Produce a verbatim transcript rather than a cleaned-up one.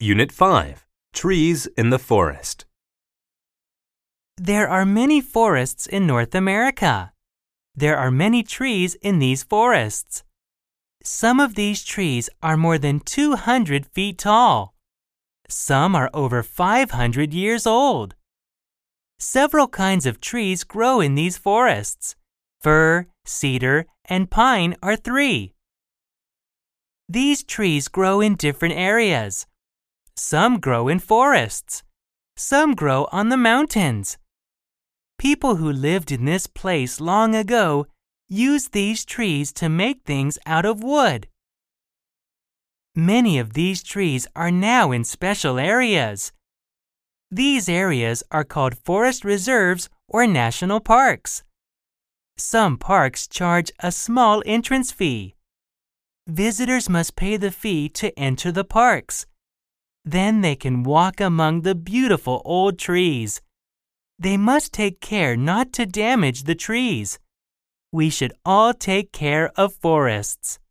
Unit five, Trees in the Forest. There are many forests in North America. There are many trees in these forests. Some of these trees are more than two hundred feet tall. Some are over five hundred years old. Several kinds of trees grow in these forests. Fir, cedar, and pine are three. These trees grow in different areas. Some grow in forests. Some grow on the mountains. People who lived in this place long ago used these trees to make things out of wood. Many of these trees are now in special areas. These areas are called forest reserves or national parks. Some parks charge a small entrance fee. Visitors must pay the fee to enter the parks. Then they can walk among the beautiful old trees. They must take care not to damage the trees. We should all take care of forests.